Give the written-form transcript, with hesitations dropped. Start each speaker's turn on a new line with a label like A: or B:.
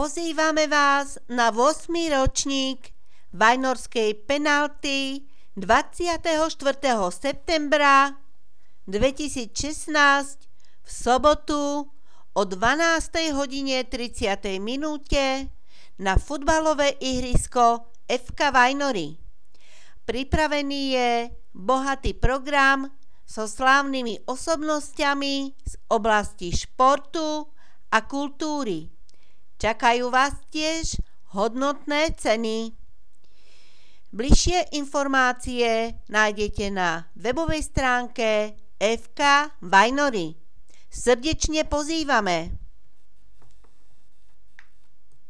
A: Pozývame vás na 8. ročník Vajnorskej penalty 24. septembra 2016 v sobotu o 12:30 na futbalové ihrisko FK Vajnory. Pripravený je bohatý program so slávnymi osobnosťami z oblasti športu a kultúry. Čakajú vás tiež hodnotné ceny. Bližšie informácie nájdete na webovej stránke FK Vajnory. Srdečne pozývame.